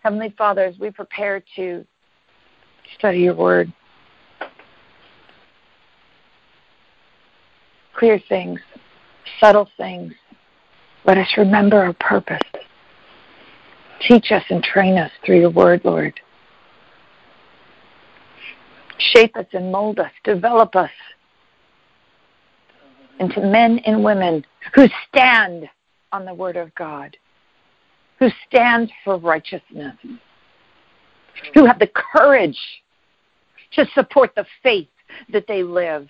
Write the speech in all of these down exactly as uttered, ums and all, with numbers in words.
Heavenly Father, as we prepare to study your word, clear things, subtle things, let us remember our purpose. Teach us and train us through your word, Lord. Shape us and mold us, develop us into men and women who stand on the word of God, who stand for righteousness, who have the courage to support the faith that they live.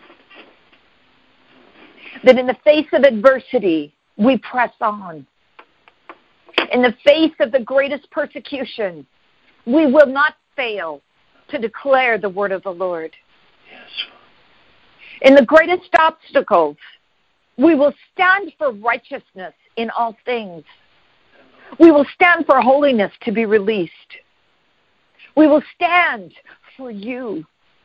That in the face of adversity, we press on. In the face of the greatest persecution, we will not fail to declare the word of the Lord. Yes. In the greatest obstacles, we will stand for righteousness in all things. We will stand for holiness to be released. We will stand for you,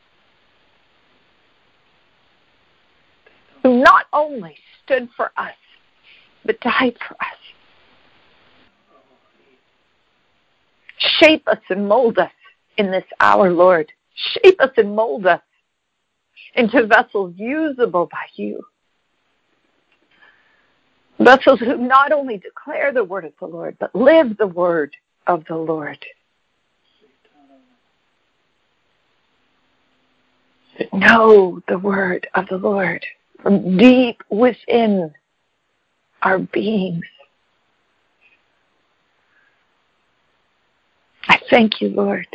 who not only stood for us, but died for us. Shape us and mold us in this hour, Lord. Shape us and mold us into vessels usable by you. Vessels who not only declare the word of the Lord, but live the word of the Lord. Know the word of the Lord from deep within our beings. I thank you, Lord.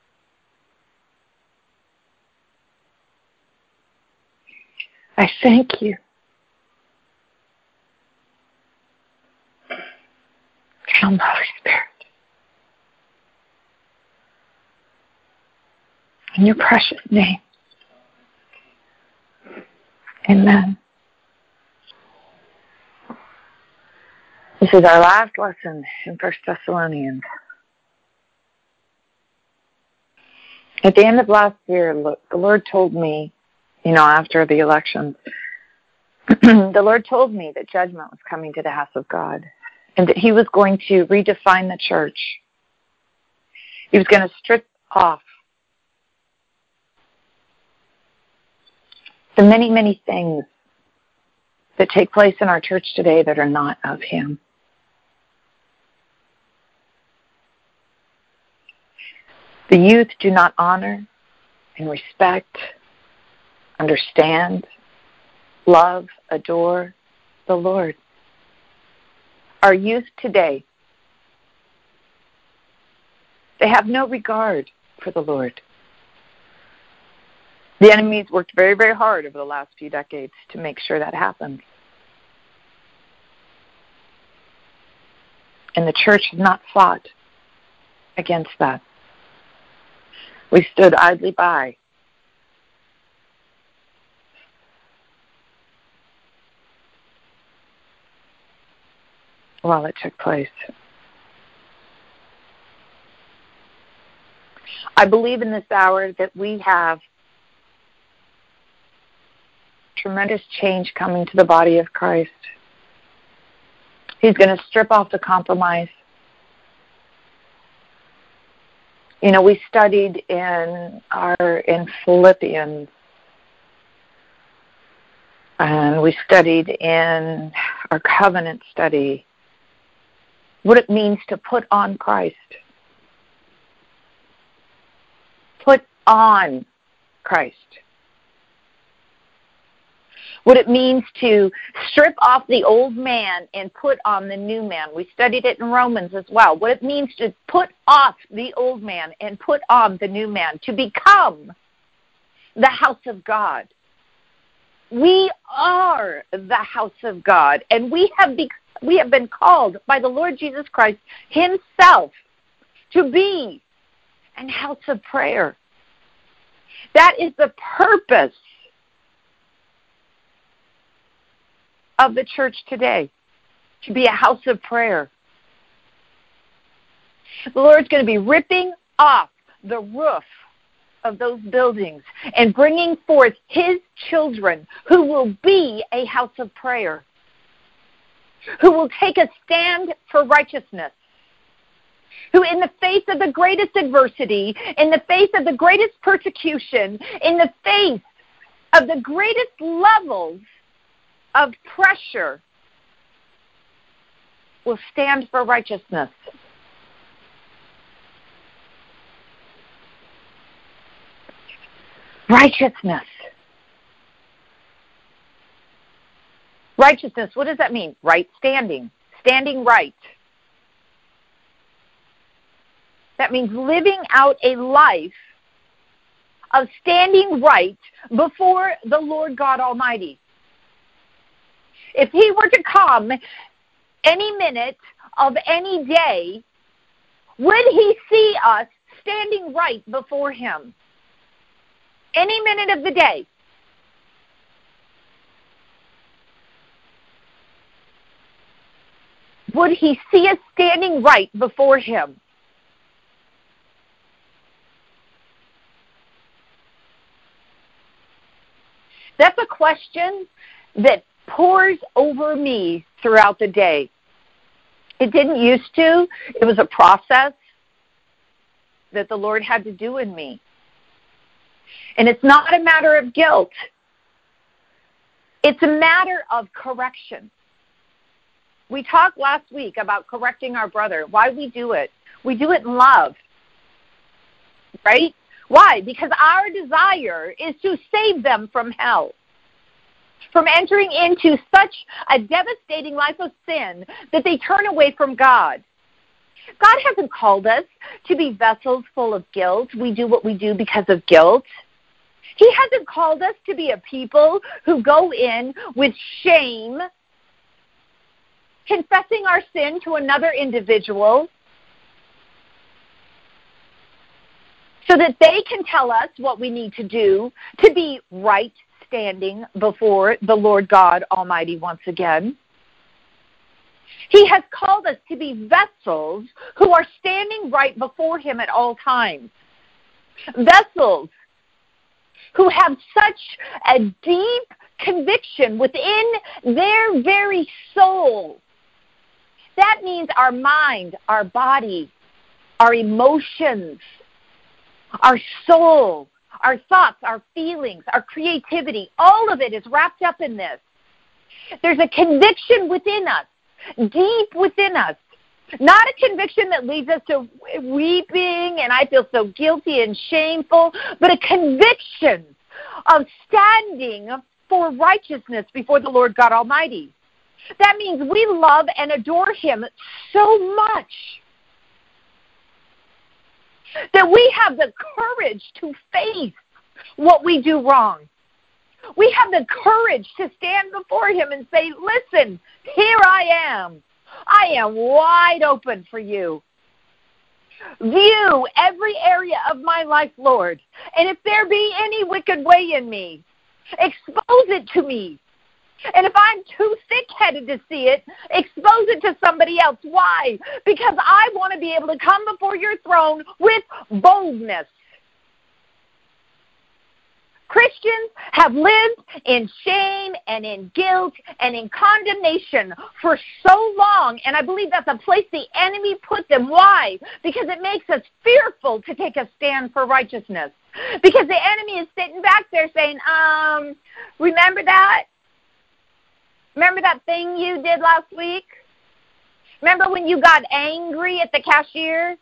I thank you. Come, Holy Spirit. In your precious name. Amen. This is our last lesson in First Thessalonians. At the end of last year, the Lord told me, you know, after the election, the Lord told me that judgment was coming to the house of God and that he was going to redefine the church. He was going to strip off the many, many things that take place in our church today that are not of him. The youth do not honor and respect, understand, love, adore the Lord. Our youth today, they have no regard for the Lord. The enemy's worked very, very hard over the last few decades to make sure that happens. And the church has not fought against that. We stood idly by. While it took place. I believe in this hour that we have tremendous change coming to the body of Christ. He's going to strip off the compromise. You know, we studied in our in Philippians, and we studied in our covenant study what it means to put on Christ. Put on Christ. What it means to strip off the old man and put on the new man. We studied it in Romans as well. What it means to put off the old man and put on the new man. To become the house of God. We are the house of God. And we have, be- we have been called by the Lord Jesus Christ himself to be an house of prayer. That is the purpose of the church today, to be a house of prayer. The Lord's going to be ripping off the roof of those buildings and bringing forth his children who will be a house of prayer, who will take a stand for righteousness, who in the face of the greatest adversity, in the face of the greatest persecution, in the face of the greatest levels of pressure, will stand for righteousness. Righteousness. Righteousness, what does that mean? Right standing. Standing right. That means living out a life of standing right before the Lord God Almighty. If He were to come any minute of any day, would He see us standing right before Him? Any minute of the day. Would He see us standing right before Him? That's a question that pours over me throughout the day. It didn't used to. It was a process that the Lord had to do in me. And it's not a matter of guilt. It's a matter of correction. We talked last week about correcting our brother. Why we do it? We do it in love. Right? Why? Because our desire is to save them from hell, from entering into such a devastating life of sin that they turn away from God. God hasn't called us to be vessels full of guilt. We do what we do because of guilt. He hasn't called us to be a people who go in with shame, confessing our sin to another individual, so that they can tell us what we need to do to be right standing before the Lord God Almighty once again. He has called us to be vessels who are standing right before Him at all times. Vessels who have such a deep conviction within their very soul. That means our mind, our body, our emotions, our soul, our thoughts, our feelings, our creativity, all of it is wrapped up in this. There's a conviction within us, deep within us. Not a conviction that leads us to weeping and I feel so guilty and shameful, but a conviction of standing for righteousness before the Lord God Almighty. That means we love and adore Him so much that we have the courage to face what we do wrong. We have the courage to stand before Him and say, listen, here I am. I am wide open for you. View every area of my life, Lord. And if there be any wicked way in me, expose it to me. And if I'm too thick-headed to see it, expose it to somebody else. Why? Because I want to be able to come before your throne with boldness. Christians have lived in shame and in guilt and in condemnation for so long, and I believe that's a place the enemy put them. Why? Because it makes us fearful to take a stand for righteousness. Because the enemy is sitting back there saying, um, remember that? Remember that thing you did last week? Remember when you got angry at the cashier?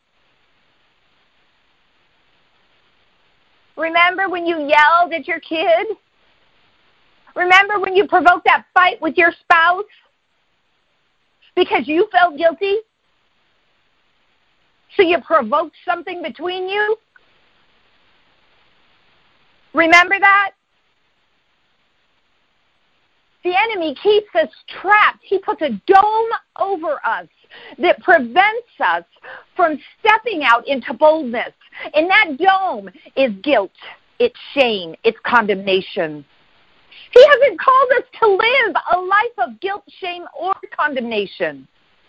Remember when you yelled at your kid? Remember when you provoked that fight with your spouse because you felt guilty? So you provoked something between you? Remember that? The enemy keeps us trapped. He puts a dome over us that prevents us from stepping out into boldness. And that dome is guilt, it's shame, it's condemnation. He hasn't called us to live a life of guilt, shame, or condemnation.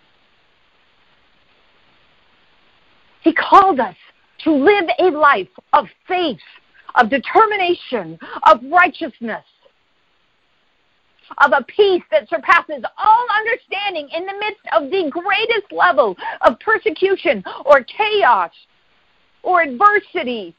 He called us to live a life of faith, of determination, of righteousness. of a peace that surpasses all understanding in the midst of the greatest level of persecution or chaos or adversity.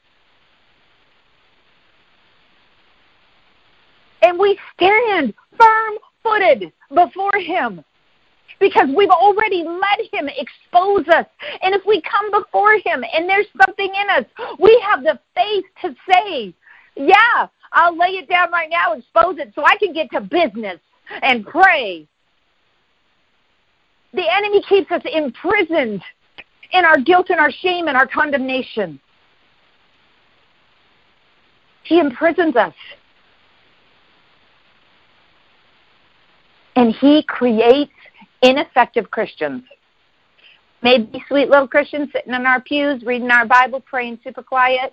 And we stand firm-footed before him because we've already let him expose us. And if we come before him and there's something in us, we have the faith to say, yeah, I'll lay it down right now, expose it so I can get to business and pray. The enemy keeps us imprisoned in our guilt and our shame and our condemnation. He imprisons us. And he creates ineffective Christians. Maybe sweet little Christians sitting in our pews, reading our Bible, praying super quiet.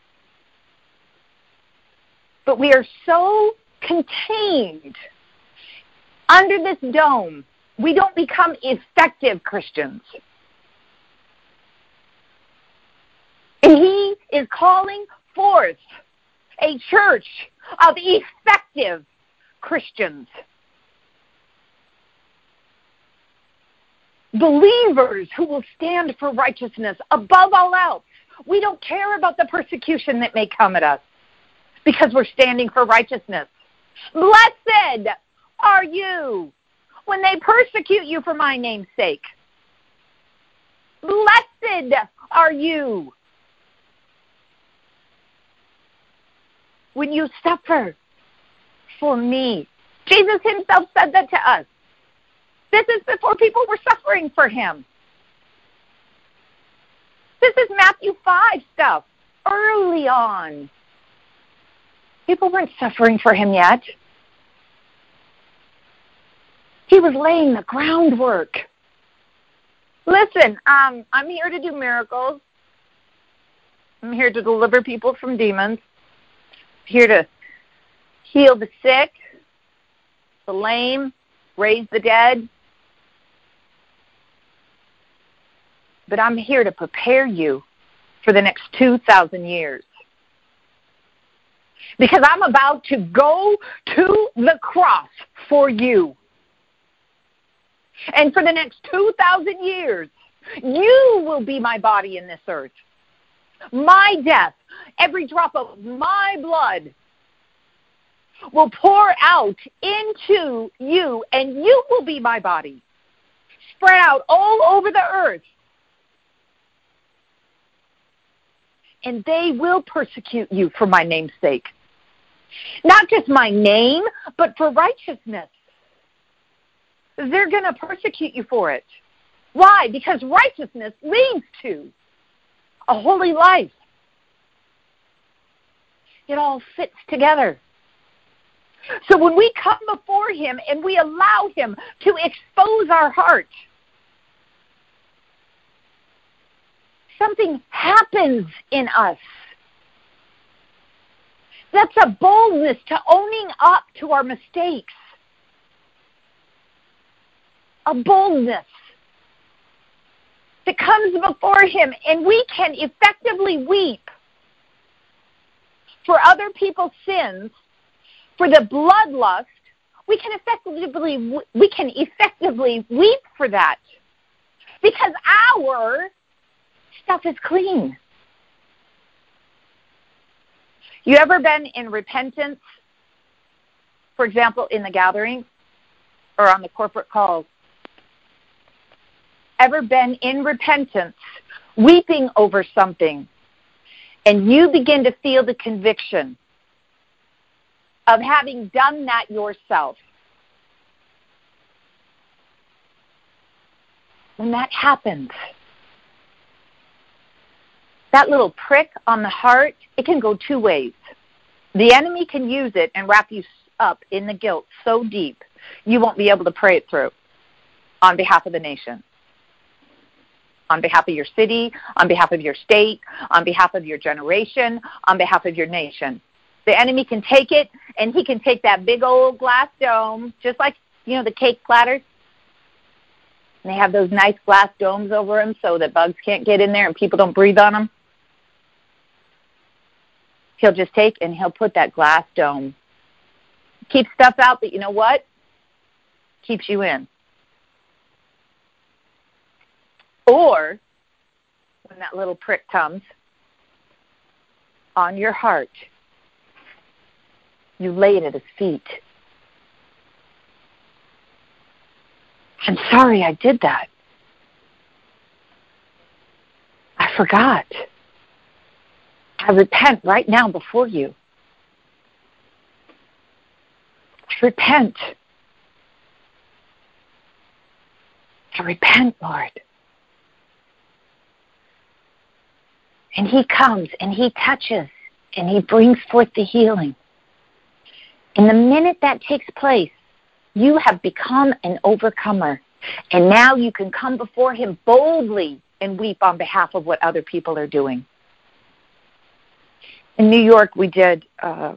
But we are so contained under this dome, we don't become effective Christians. And he is calling forth a church of effective Christians. Believers who will stand for righteousness above all else. We don't care about the persecution that may come at us because we're standing for righteousness. Blessed are you when they persecute you for my name's sake. Blessed are you when you suffer for me. Jesus himself said that to us. This is before people were suffering for him. This is Matthew five stuff, early on. People weren't suffering for him yet. He was laying the groundwork. Listen, um, I'm here to do miracles. I'm here to deliver people from demons. I'm here to heal the sick, the lame, raise the dead. But I'm here to prepare you for the next two thousand years. Because I'm about to go to the cross for you. And for the next two thousand years, you will be my body in this earth. My death, every drop of my blood will pour out into you, and you will be my body, spread out all over the earth. And they will persecute you for my name's sake. Not just my name, but for righteousness. They're going to persecute you for it. Why? Because righteousness leads to a holy life. It all fits together. So when we come before him and we allow him to expose our heart, something happens in us. That's a boldness to owning up to our mistakes. A boldness that comes before him, and we can effectively weep for other people's sins, for the bloodlust. We can effectively we can effectively weep for that because our stuff is clean. You ever been in repentance, for example, in the gathering or on the corporate calls? Ever been in repentance, weeping over something, and you begin to feel the conviction of having done that yourself? When that happens, that little prick on the heart, it can go two ways. The enemy can use it and wrap you up in the guilt so deep you won't be able to pray it through on behalf of the nation, on behalf of your city, on behalf of your state, on behalf of your generation, on behalf of your nation. The enemy can take it, and he can take that big old glass dome, just like, you know, the cake platters. And they have those nice glass domes over them so that bugs can't get in there and people don't breathe on them. He'll just take and he'll put that glass dome keep stuff out that, you know what, keeps you in. Or when that little prick comes on your heart, you lay it at his feet. I'm sorry I did that. I forgot. I repent right now before you. I repent. I repent, Lord. And he comes and he touches and he brings forth the healing. And the minute that takes place, you have become an overcomer. And now you can come before him boldly and weep on behalf of what other people are doing. In New York, we did, uh,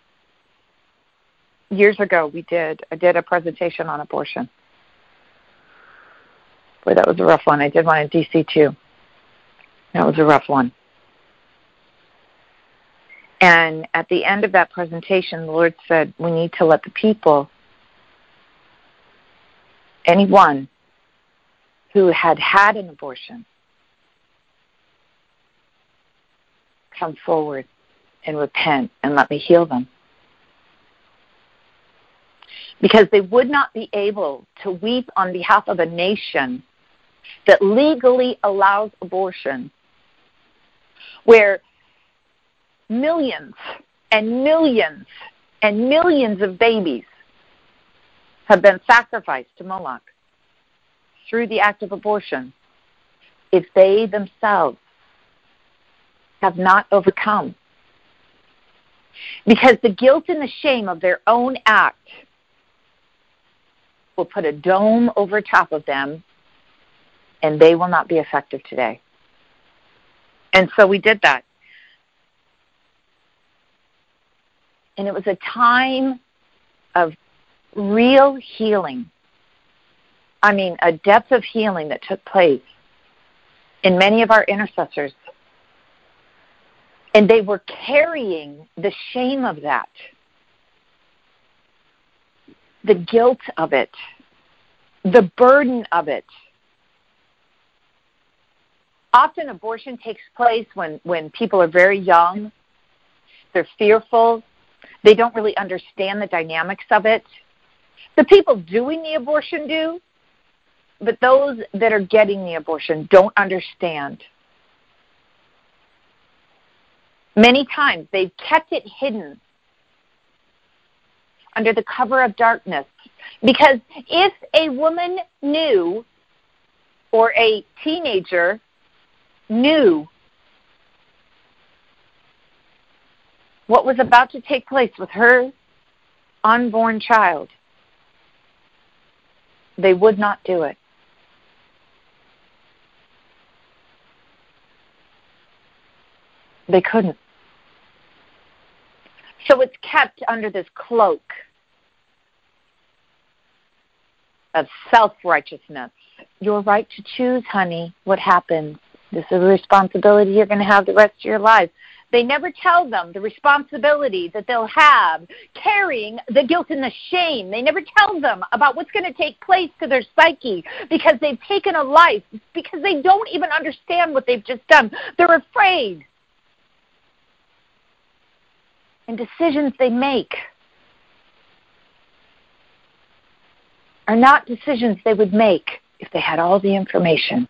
years ago, we did, I did a presentation on abortion. Boy, that was a rough one. I did one in D C too. That was a rough one. And at the end of that presentation, the Lord said, we need to let the people, anyone who had had an abortion, come forward and repent and let me heal them. Because they would not be able to weep on behalf of a nation that legally allows abortion, where millions and millions and millions of babies have been sacrificed to Moloch through the act of abortion, if they themselves have not overcome. Because the guilt and the shame of their own act will put a dome over top of them, and they will not be effective today. And so we did that. And it was a time of real healing. I mean, a depth of healing that took place in many of our intercessors. And they were carrying the shame of that, the guilt of it, the burden of it. Often abortion takes place when, when people are very young. They're fearful. They don't really understand the dynamics of it. The people doing the abortion do, but those that are getting the abortion don't understand. Many times they've kept it hidden under the cover of darkness. Because if a woman knew, or a teenager knew what was about to take place with her unborn child, they would not do it. They couldn't. So it's kept under this cloak of self-righteousness. Your right to choose, honey, what happens. This is a responsibility you're going to have the rest of your life. They never tell them the responsibility that they'll have carrying the guilt and the shame. They never tell them about what's going to take place to their psyche because they've taken a life, because they don't even understand what they've just done. They're afraid. And decisions they make are not decisions they would make if they had all the information.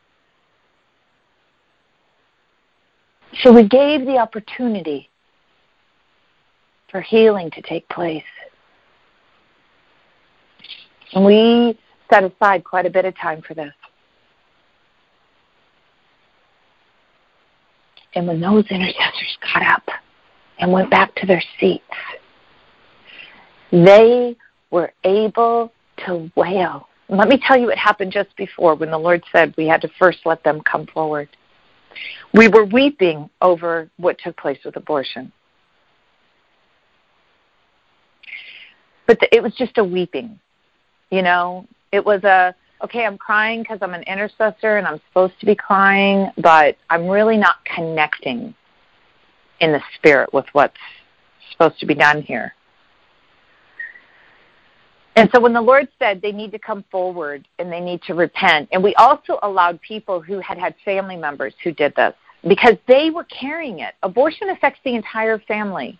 So we gave the opportunity for healing to take place. And we set aside quite a bit of time for this. And when those intercessors got up and went back to their seats, they were able to wail. And let me tell you what happened just before when the Lord said we had to first let them come forward. We were weeping over what took place with abortion. But the, it was just a weeping, you know. It was a, okay, I'm crying because I'm an intercessor and I'm supposed to be crying, but I'm really not connecting in the spirit with what's supposed to be done here. And so when the Lord said they need to come forward and they need to repent, and we also allowed people who had had family members who did this because they were carrying it. Abortion affects the entire family.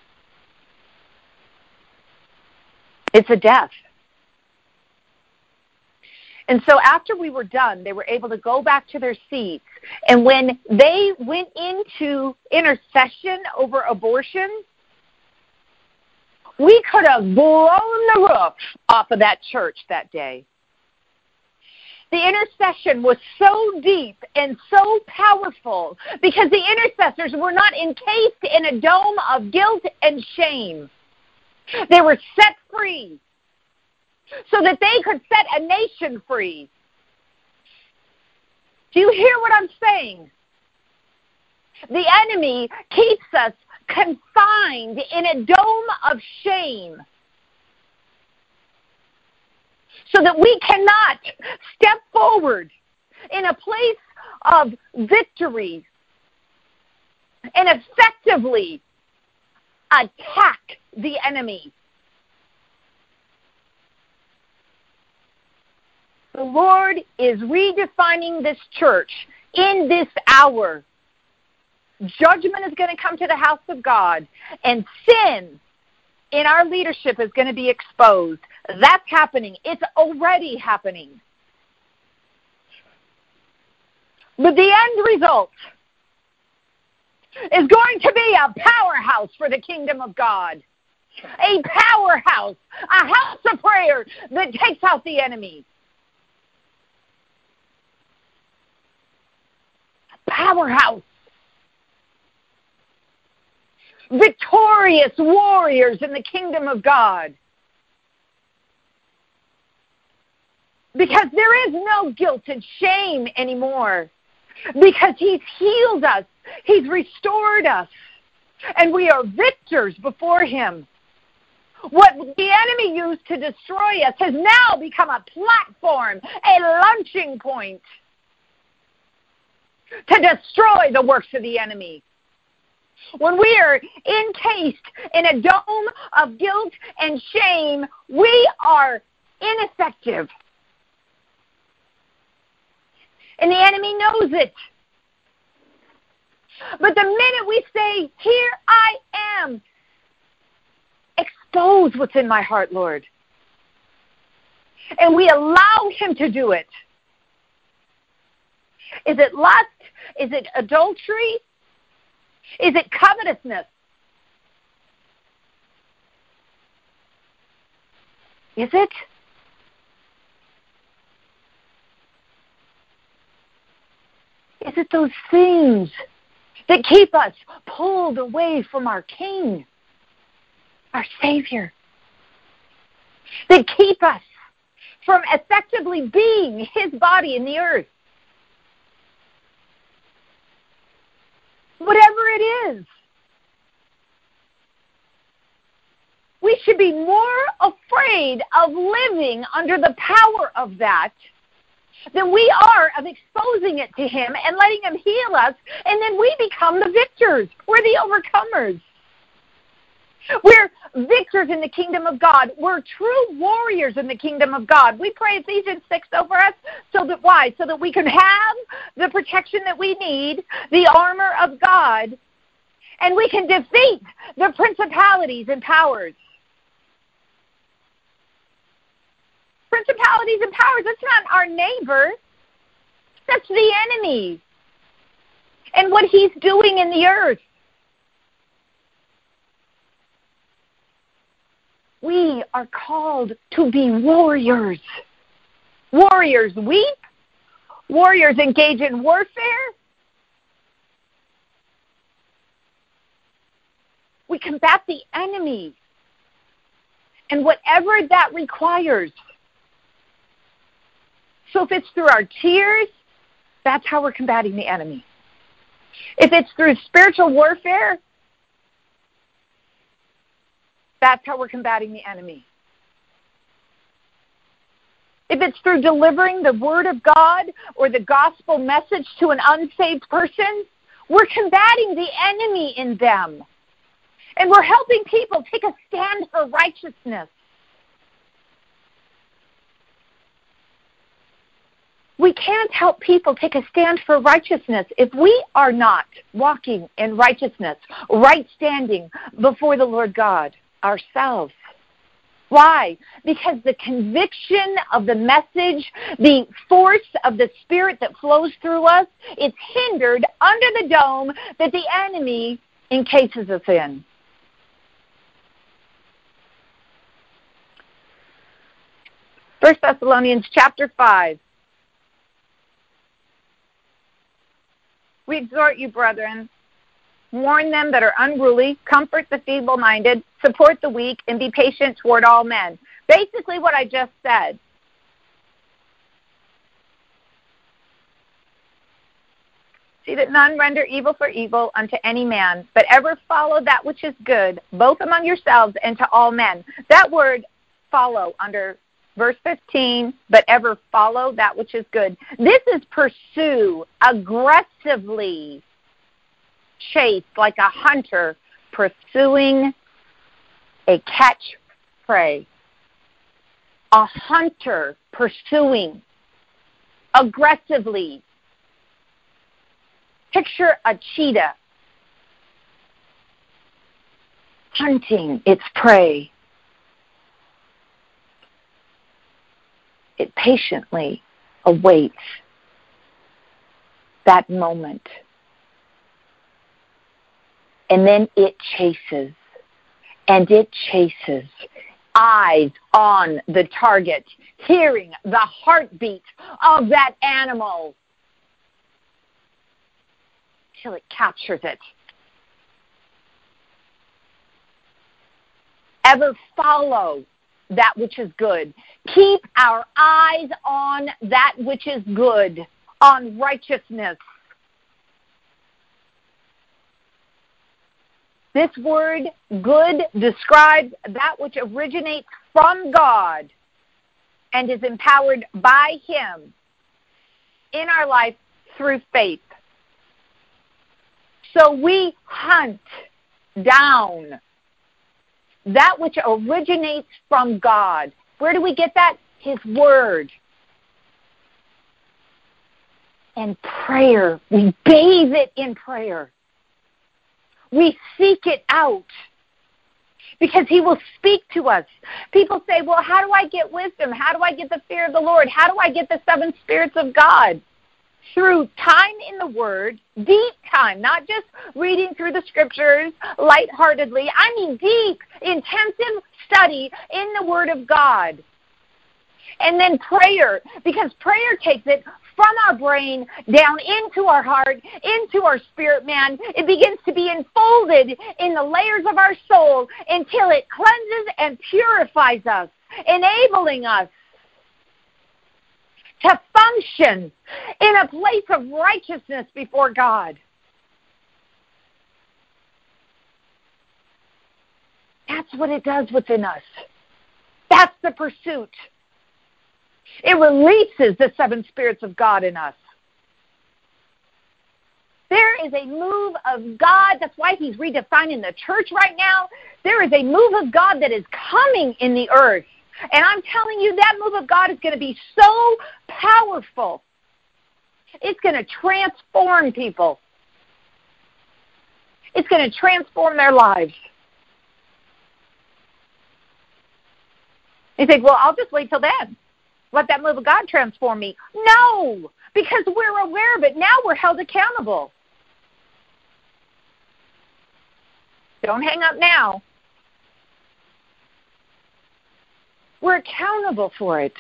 It's a death. And so after we were done, they were able to go back to their seats. And when they went into intercession over abortion, we could have blown the roof off of that church that day. The intercession was so deep and so powerful because the intercessors were not encased in a dome of guilt and shame. They were set free so that they could set a nation free. Do you hear what I'm saying? The enemy keeps us confined in a dome of shame so that we cannot step forward in a place of victory and effectively attack the enemy. The Lord is redefining this church in this hour. Judgment is going to come to the house of God, and sin in our leadership is going to be exposed. That's happening. It's already happening. But the end result is going to be a powerhouse for the kingdom of God. A powerhouse, a house of prayer that takes out the enemy. A powerhouse. Victorious warriors in the kingdom of God. Because there is no guilt and shame anymore. Because He's healed us. He's restored us. And we are victors before Him. What the enemy used to destroy us has now become a platform, a launching point to destroy the works of the enemy. When we are encased in a dome of guilt and shame, we are ineffective. And the enemy knows it. But the minute we say, here I am, expose what's in my heart, Lord. And we allow Him to do it. Is it lust? Is it adultery? Is it covetousness? Is it? Is it those things that keep us pulled away from our King, our Savior, that keep us from effectively being His body in the earth? Whatever it is, we should be more afraid of living under the power of that than we are of exposing it to Him and letting Him heal us, and then we become the victors. We're the overcomers. We're victors in the kingdom of God. We're true warriors in the kingdom of God. We pray Ephesians six over us, so that why? So that we can have the protection that we need, the armor of God, and we can defeat the principalities and powers. Principalities and powers, that's not our neighbor. That's the enemy and what he's doing in the earth. We are called to be warriors. Warriors weep. Warriors engage in warfare. We combat the enemy and whatever that requires. So if it's through our tears, that's how we're combating the enemy. If it's through spiritual warfare, that's how we're combating the enemy. If it's through delivering the word of God or the gospel message to an unsaved person, we're combating the enemy in them. And we're helping people take a stand for righteousness. We can't help people take a stand for righteousness if we are not walking in righteousness, right standing before the Lord God ourselves. Why? Because the conviction of the message, the force of the Spirit that flows through us, it's hindered under the dome that the enemy encases us in. First Thessalonians chapter five. We exhort you, brethren, warn them that are unruly, comfort the feeble-minded, support the weak, and be patient toward all men. Basically what I just said. See that none render evil for evil unto any man, but ever follow that which is good, both among yourselves and to all men. That word follow under verse fifteen, but ever follow that which is good. This is pursue, aggressively chase, like a hunter pursuing a catch prey. A hunter pursuing aggressively. Picture a cheetah hunting its prey. It patiently awaits that moment. And then it chases, and it chases, eyes on the target, hearing the heartbeat of that animal till it captures it. Ever follow that which is good. Keep our eyes on that which is good, on righteousness. This word, good, describes that which originates from God and is empowered by Him in our life through faith. So we hunt down that which originates from God. Where do we get that? His Word. And prayer. We bathe it in prayer. We seek it out because He will speak to us. People say, well, how do I get wisdom? How do I get the fear of the Lord? How do I get the seven spirits of God? Through time in the Word, deep time, not just reading through the Scriptures lightheartedly. I mean deep, intensive study in the Word of God. And then prayer, because prayer takes it from our brain down into our heart, into our spirit man. It begins to be enfolded in the layers of our soul until it cleanses and purifies us, enabling us to function in a place of righteousness before God. That's what it does within us. That's the pursuit. It releases the seven spirits of God in us. There is a move of God. That's why He's redefining the church right now. There is a move of God that is coming in the earth. And I'm telling you, that move of God is going to be so powerful. It's going to transform people. It's going to transform their lives. You think, well, I'll just wait till then. Let that move of God transform me. No, because we're aware of it. Now we're held accountable. Don't hang up now. We're accountable for it.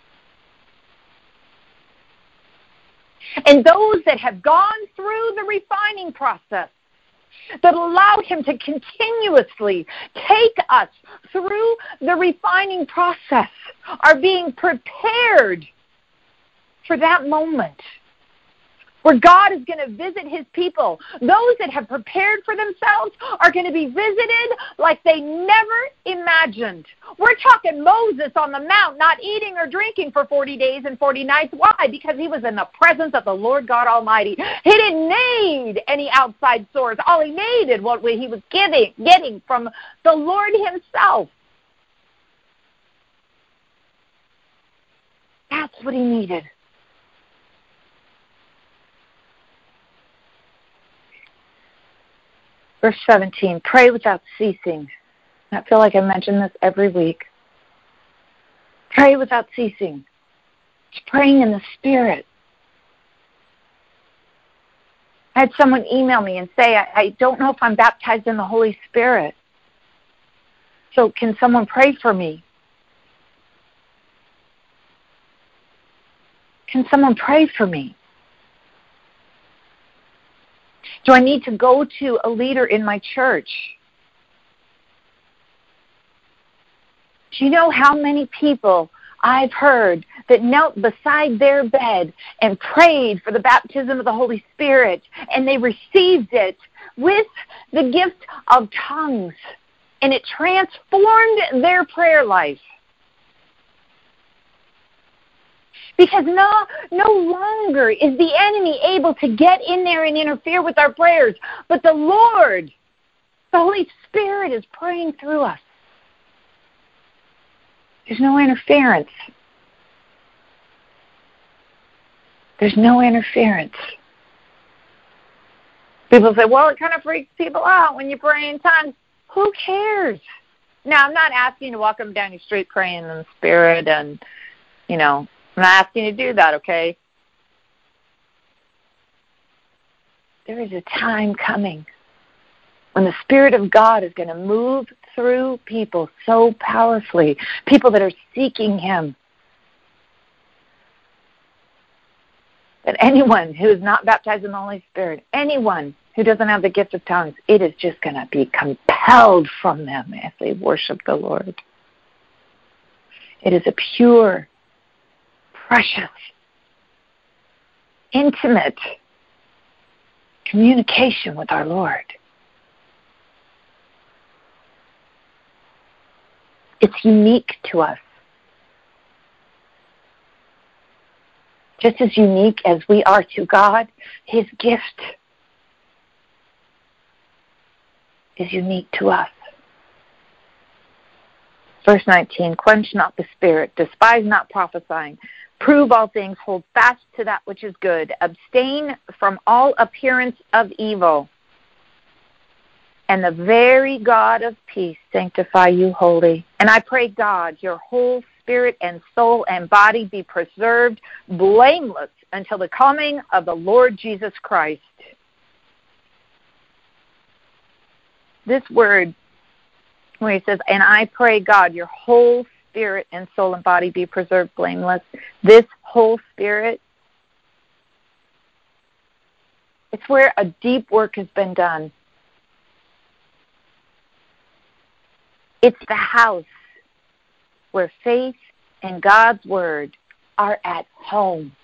And those that have gone through the refining process, that allow Him to continuously take us through the refining process, are being prepared for that moment where God is going to visit His people. Those that have prepared for themselves are going to be visited like they never imagined. We're talking Moses on the mount, not eating or drinking for forty days and forty nights. Why? Because he was in the presence of the Lord God Almighty. He didn't need any outside source. All he needed was what he was getting, getting from the Lord Himself. That's what he needed. Verse seventeen, pray without ceasing. I feel like I mention this every week. Pray without ceasing. It's praying in the Spirit. I had someone email me and say, I, I don't know if I'm baptized in the Holy Spirit. So can someone pray for me? Can someone pray for me? Do I need to go to a leader in my church? Do you know how many people I've heard that knelt beside their bed and prayed for the baptism of the Holy Spirit, and they received it with the gift of tongues, and it transformed their prayer life? Because no, no longer is the enemy able to get in there and interfere with our prayers, but the Lord, the Holy Spirit, is praying through us. There's no interference. There's no interference. People say, well, it kind of freaks people out when you pray in tongues. Who cares? Now, I'm not asking you to walk up down your street praying in the Spirit, and, you know, I'm not asking you to do that, okay? There is a time coming when the Spirit of God is going to move through people so powerfully, people that are seeking Him, that anyone who is not baptized in the Holy Spirit, anyone who doesn't have the gift of tongues, it is just going to be compelled from them as they worship the Lord. It is a pure, precious, intimate communication with our Lord. It's unique to us. Just as unique as we are to God, His gift is unique to us. Verse nineteen, quench not the spirit, despise not prophesying, prove all things, hold fast to that which is good, abstain from all appearance of evil, and the very God of peace sanctify you wholly. And I pray, God, your whole spirit and soul and body be preserved blameless until the coming of the Lord Jesus Christ. This word, where he says, and I pray, God, your whole spirit and soul and body be preserved blameless. This whole spirit, it's where a deep work has been done. It's the house where faith and God's word are at home.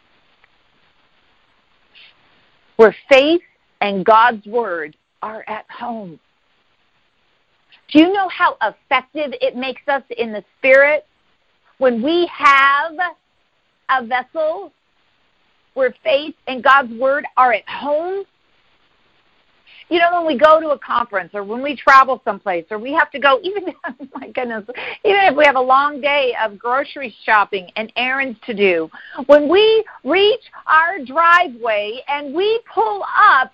Where faith and God's word are at home. Do you know how effective it makes us in the Spirit when we have a vessel where faith and God's word are at home? You know, when we go to a conference or when we travel someplace or we have to go, even, oh my goodness, even if we have a long day of grocery shopping and errands to do, when we reach our driveway and we pull up,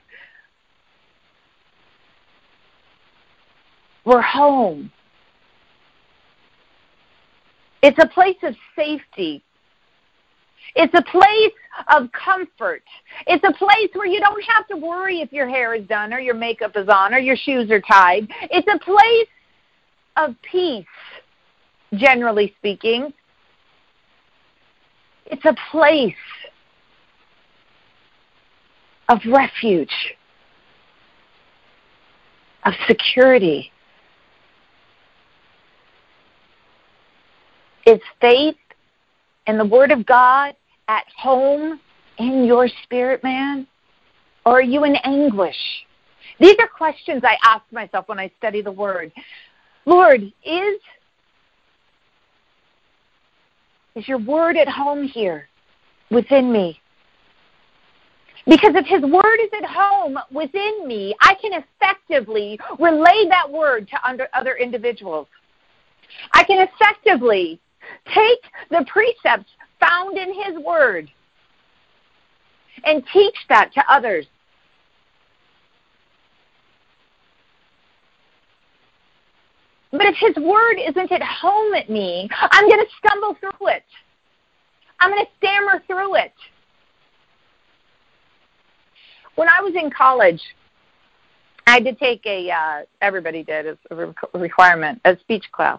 we're home. It's a place of safety. It's a place of comfort. It's a place where you don't have to worry if your hair is done or your makeup is on or your shoes are tied. It's a place of peace, generally speaking. It's a place of refuge, of security. Is faith and the Word of God at home in your spirit, man? Or are you in anguish? These are questions I ask myself when I study the Word. Lord, is, is your Word at home here within me? Because if His Word is at home within me, I can effectively relay that Word to under, other individuals. I can effectively take the precepts found in His Word and teach that to others. But if his word isn't at home at me, I'm going to stumble through it. I'm going to stammer through it. When I was in college, I had to take a, uh, everybody did, as a requirement, a speech class.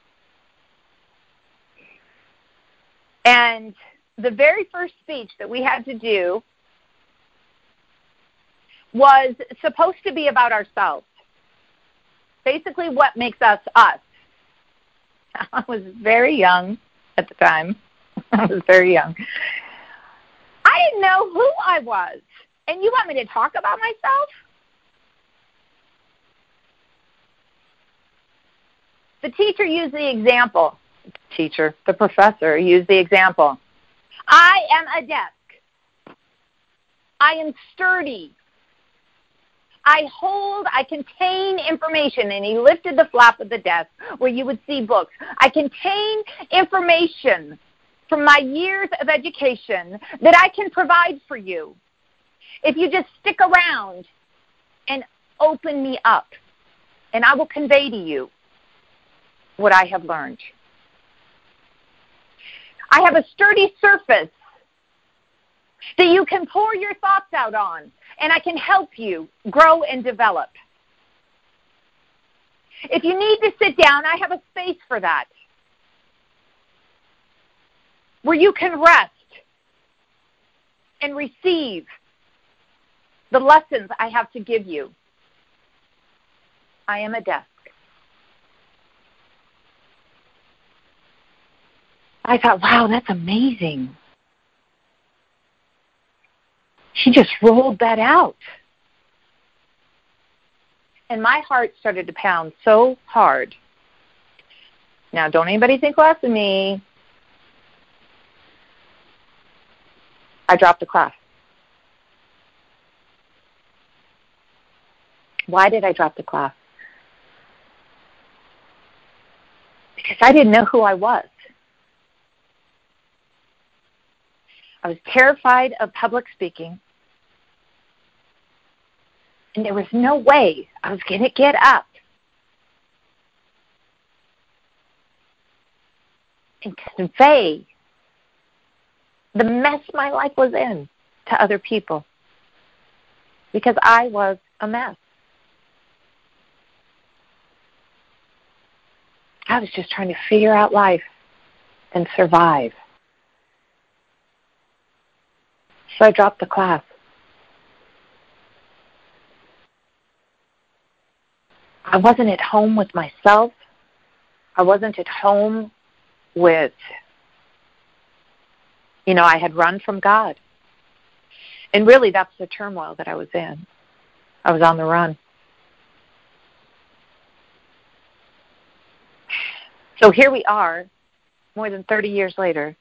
And the very first speech that we had to do was supposed to be about ourselves. Basically, what makes us us. I was very young at the time. I was very young. I didn't know who I was. And you want me to talk about myself? The teacher used the example. Teacher, the professor used the example. I am a desk. I am sturdy. I hold, I contain information. And he lifted the flap of the desk where you would see books. I contain information from my years of education that I can provide for you if you just stick around and open me up. And I will convey to you what I have learned. I have a sturdy surface that you can pour your thoughts out on, and I can help you grow and develop. If you need to sit down, I have a space for that, where you can rest and receive the lessons I have to give you. I am a desk. I thought, wow, that's amazing. She just rolled that out. And my heart started to pound so hard. Now, don't anybody think less of me. I dropped the class. Why did I drop the class? Because I didn't know who I was. I was terrified of public speaking. And there was no way I was going to get up and convey the mess my life was in to other people, because I was a mess. I was just trying to figure out life and survive. So I dropped the class. I wasn't at home with myself. I wasn't at home with, you know, I had run from God. And really, that's the turmoil that I was in. I was on the run. So here we are, more than thirty years later.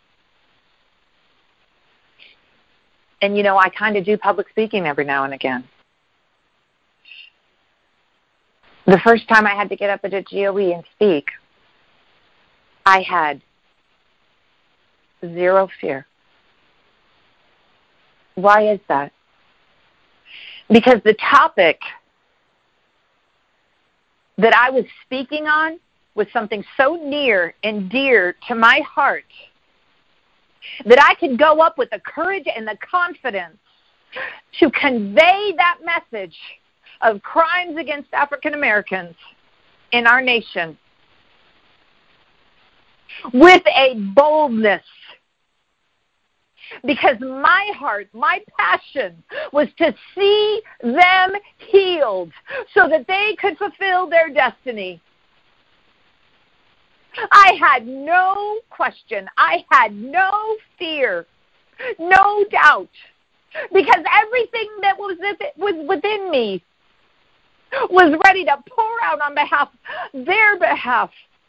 And, you know, I kind of do public speaking every now and again. The first time I had to get up at a G O E and speak, I had zero fear. Why is that? Because the topic that I was speaking on was something so near and dear to my heart that I could go up with the courage and the confidence to convey that message of crimes against African Americans in our nation with a boldness. Because my heart, my passion was to see them healed so that they could fulfill their destiny. I had no question. I had no fear, no doubt, because everything that was within me was ready to pour out on behalf, their behalf.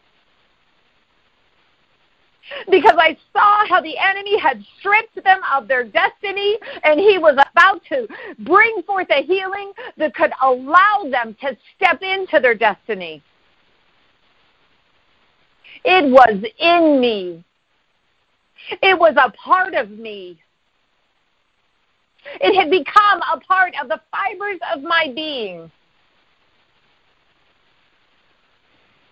Because I saw how the enemy had stripped them of their destiny, and he was about to bring forth a healing that could allow them to step into their destiny. It was in me. It was a part of me. It had become a part of the fibers of my being.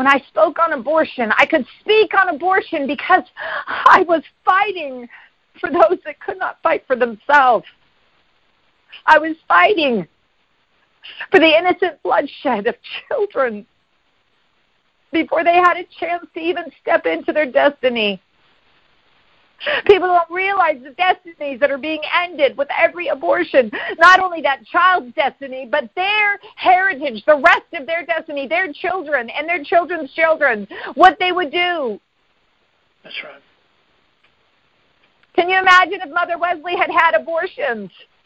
When I spoke on abortion, I could speak on abortion because I was fighting for those that could not fight for themselves. I was fighting for the innocent bloodshed of children before they had a chance to even step into their destiny. People don't realize the destinies that are being ended with every abortion. Not only that child's destiny, but their heritage, the rest of their destiny, their children and their children's children, what they would do. That's right. Can you imagine if Mother Wesley had had abortions?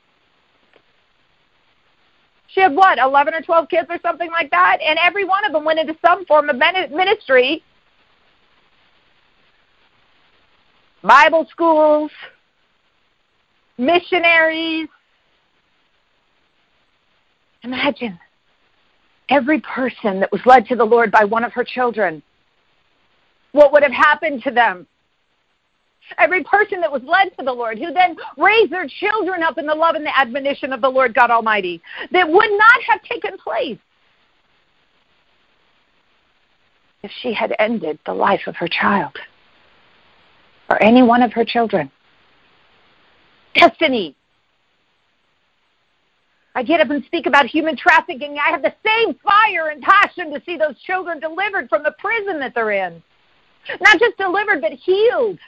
She had, what, eleven or twelve kids or something like that? And every one of them went into some form of ministry. Bible schools, missionaries. Imagine every person that was led to the Lord by one of her children. What would have happened to them? Every person that was led to the Lord, who then raised their children up in the love and the admonition of the Lord God Almighty, that would not have taken place if she had ended the life of her child or any one of her children. Destiny. I get up and speak about human trafficking. I have the same fire and passion to see those children delivered from the prison that they're in. Not just delivered, but healed.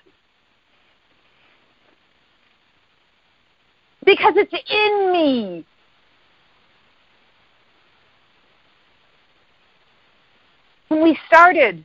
Because it's in me. When we started,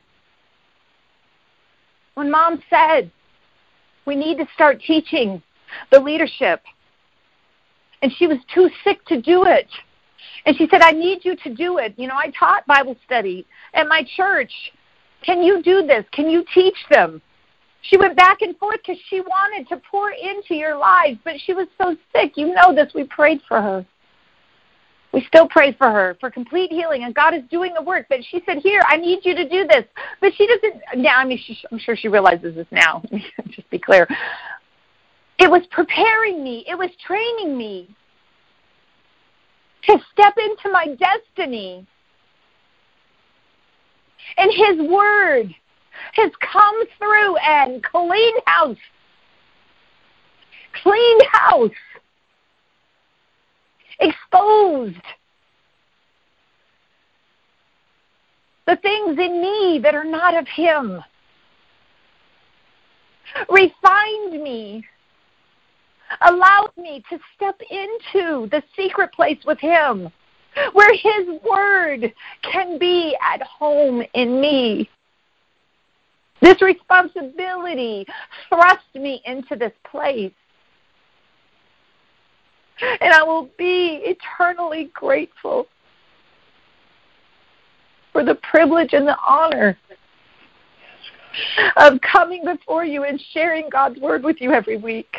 when Mom said, we need to start teaching the leadership, and she was too sick to do it. And she said, I need you to do it. You know, I taught Bible study at my church. Can you do this? Can you teach them? She went back and forth because she wanted to pour into your lives, but she was so sick. You know this. We prayed for her. We still pray for her for complete healing, and God is doing the work. But she said, here, I need you to do this. But she doesn't, now, I mean, she, I'm sure she realizes this now. Just be clear. It was preparing me. It was training me to step into my destiny. And His Word has come through and clean house. Clean house. Exposed the things in me that are not of Him. Refined me. Allowed me to step into the secret place with Him, where His Word can be at home in me. This responsibility thrust me into this place. And I will be eternally grateful for the privilege and the honor of coming before you and sharing God's Word with you every week.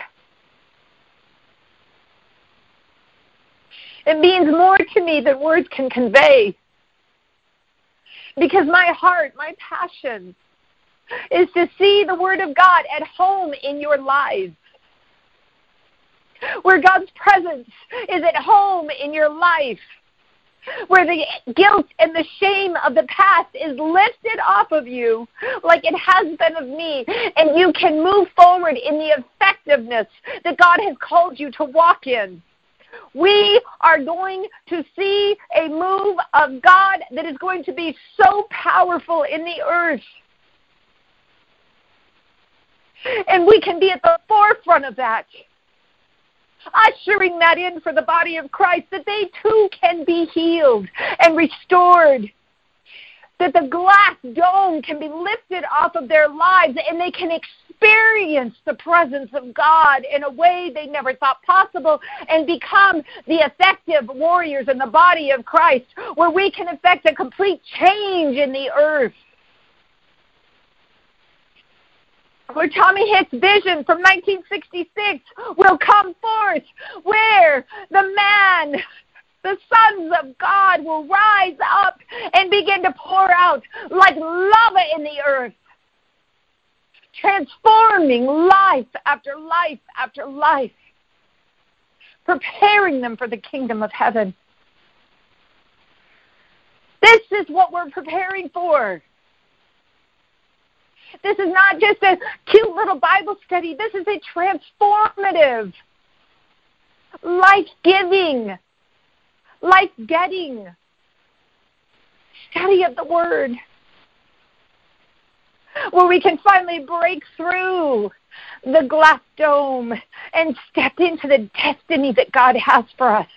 It means more to me than words can convey. Because my heart, my passion, is to see the Word of God at home in your lives. Where God's presence is at home in your life. Where the guilt and the shame of the past is lifted off of you like it has been of me. And you can move forward in the effectiveness that God has called you to walk in. We are going to see a move of God that is going to be so powerful in the earth. And we can be at the forefront of that, ushering that in for the body of Christ, that they too can be healed and restored, that the glass dome can be lifted off of their lives and they can experience the presence of God in a way they never thought possible and become the effective warriors in the body of Christ, where we can effect a complete change in the earth. Where Tommy Hicks' vision from nineteen sixty-six will come forth, where the man, the sons of God will rise up and begin to pour out like lava in the earth, transforming life after life after life, preparing them for the kingdom of heaven. This is what we're preparing for. This is not just a cute little Bible study. This is a transformative, life-giving, life-getting study of the Word, where we can finally break through the glass dome and step into the destiny that God has for us.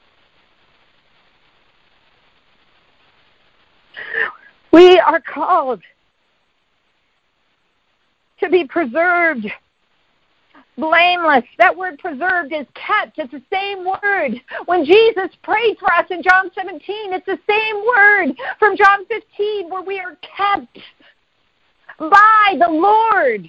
We are called to be preserved, blameless. That word preserved is kept. It's the same word. When Jesus prayed for us in John seventeen, it's the same word from John fifteen, where we are kept by the Lord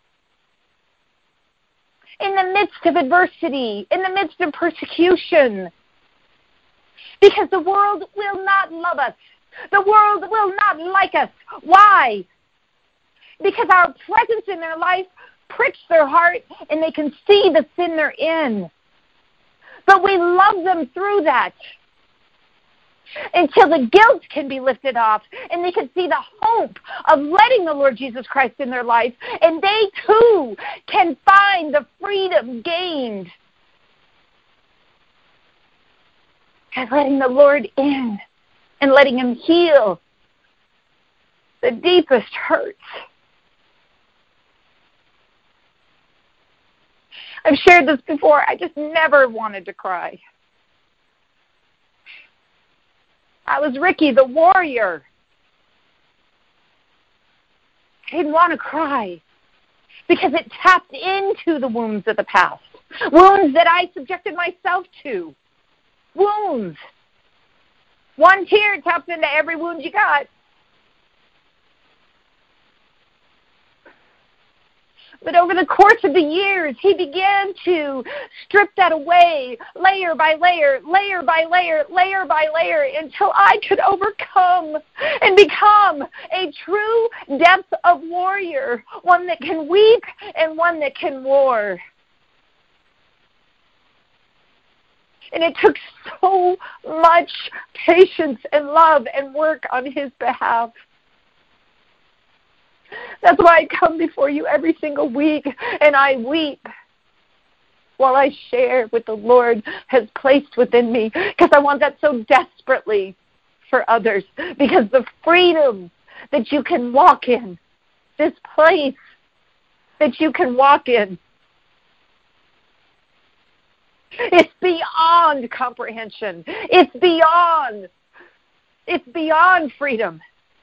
in the midst of adversity, in the midst of persecution. Because the world will not love us. The world will not like us. Why? Because our presence in their life pricks their heart and they can see the sin they're in. But we love them through that until the guilt can be lifted off and they can see the hope of letting the Lord Jesus Christ in their life, and they too can find the freedom gained by letting the Lord in and letting Him heal the deepest hurts. I've shared this before. I just never wanted to cry. I was Ricky, the warrior. I didn't want to cry because it tapped into the wounds of the past, wounds that I subjected myself to, wounds. One tear taps into every wound you got. But over the course of the years, He began to strip that away, layer by layer, layer by layer, layer by layer, until I could overcome and become a true depth of warrior, one that can weep and one that can war. And it took so much patience and love and work on His behalf. That's why I come before you every single week and I weep while I share what the Lord has placed within me, because I want that so desperately for others. Because the freedom that you can walk in, this place that you can walk in, it's beyond comprehension. It's beyond, it's beyond freedom.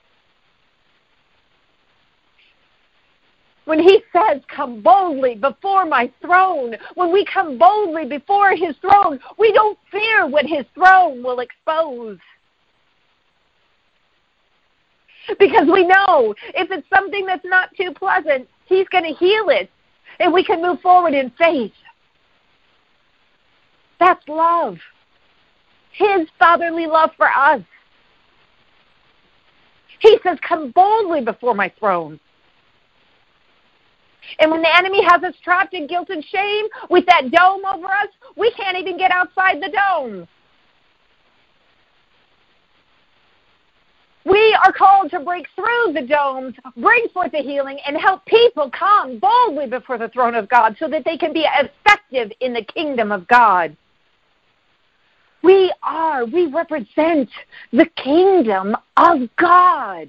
When He says, come boldly before my throne, when we come boldly before His throne, we don't fear what His throne will expose. Because we know if it's something that's not too pleasant, He's going to heal it, and we can move forward in faith. That's love. His fatherly love for us. He says, come boldly before my throne. And when the enemy has us trapped in guilt and shame with that dome over us, we can't even get outside the dome. We are called to break through the domes, bring forth the healing, and help people come boldly before the throne of God so that they can be effective in the kingdom of God. We are, we represent the kingdom of God.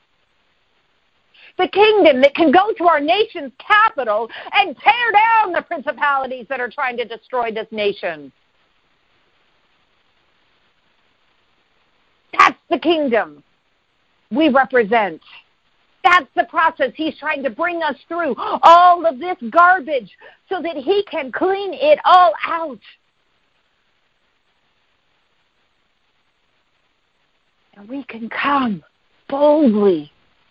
The kingdom that can go to our nation's capital and tear down the principalities that are trying to destroy this nation. That's the kingdom we represent. That's the process He's trying to bring us through, all of this garbage, so that He can clean it all out. And we can come boldly,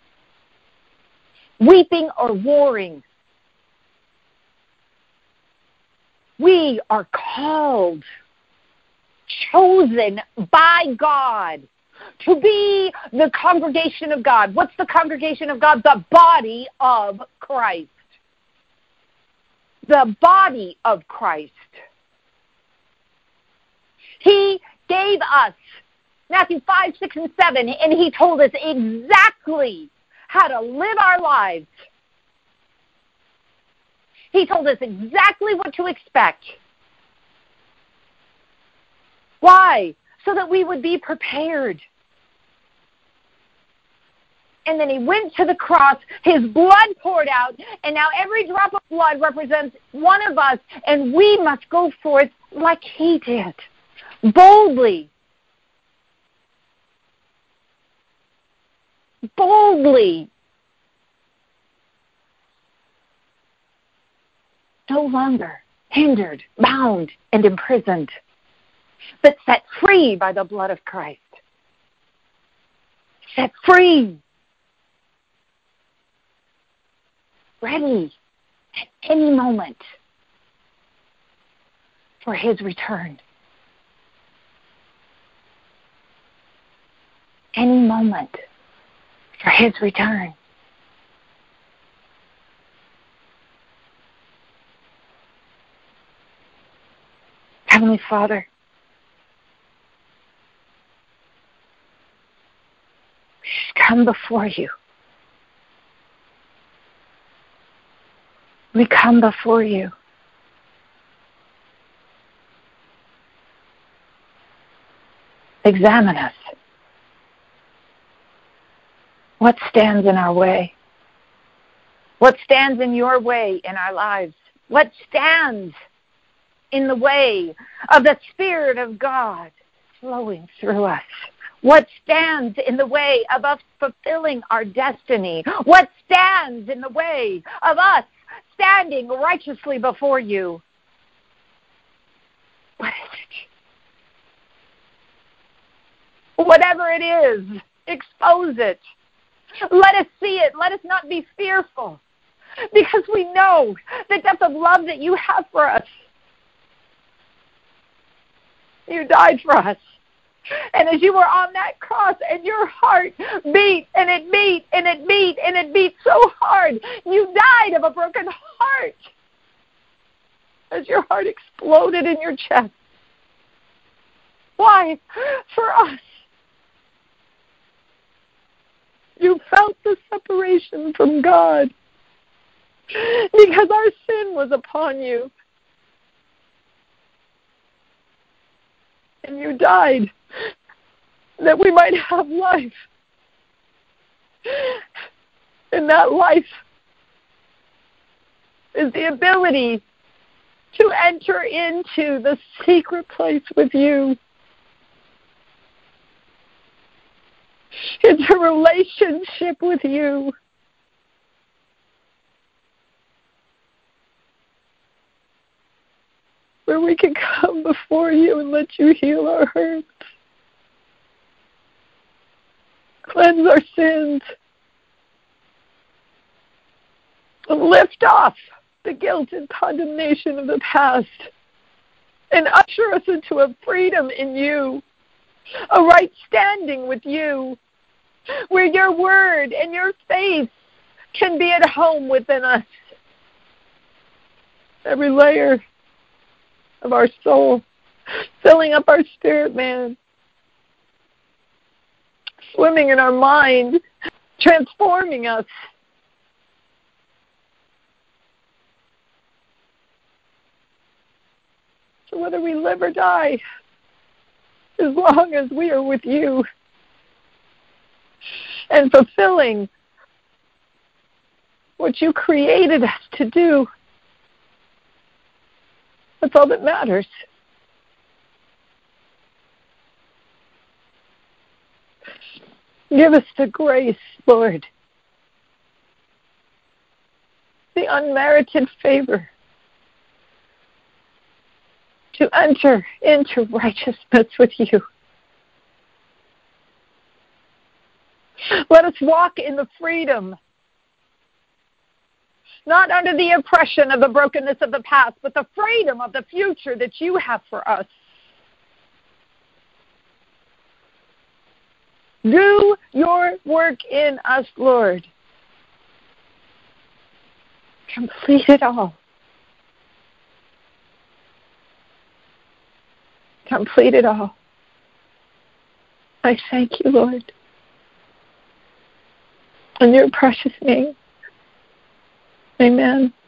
weeping or warring. We are called, chosen by God to be the congregation of God. What's the congregation of God? The body of Christ. The body of Christ. He gave us Matthew five, six, and seven, and He told us exactly how to live our lives. He told us exactly what to expect. Why? So that we would be prepared. And then he went to the cross, his blood poured out, and now every drop of blood represents one of us, and we must go forth like he did, boldly. Boldly. No longer hindered, bound, and imprisoned, but set free by the blood of Christ. Set free. Ready at any moment for his return. Any moment for his return. Heavenly Father, we just come before you. We come before you. Examine us. What stands in our way? What stands in your way in our lives? What stands in the way of the Spirit of God flowing through us? What stands in the way of us fulfilling our destiny? What stands in the way of us standing righteously before you? What is it? Whatever it is, expose it. Let us see it. Let us not be fearful, because we know the depth of love that you have for us. You died for us. And as you were on that cross and your heart beat and it beat and it beat and it beat so hard, you died of a broken heart. As your heart exploded in your chest. Why? For us. You felt the separation from God because our sin was upon you. And you died that we might have life. And that life is the ability to enter into the secret place with you. It's a relationship with you. Where we can come before you and let you heal our hurts. Cleanse our sins. Lift off the guilt and condemnation of the past. And usher us into a freedom in you. A right standing with you. Where your word and your faith can be at home within us. Every layer of our soul, filling up our spirit, man, swimming in our mind, transforming us. So whether we live or die, as long as we are with you and fulfilling what you created us to do, that's all that matters. Give us the grace, Lord, the unmerited favor to enter into righteousness with you. Let us walk in the freedom, not under the oppression of the brokenness of the past, but the freedom of the future that you have for us. Do your work in us, Lord. Complete it all. Complete it all. I thank you, Lord. In your precious name. Amen.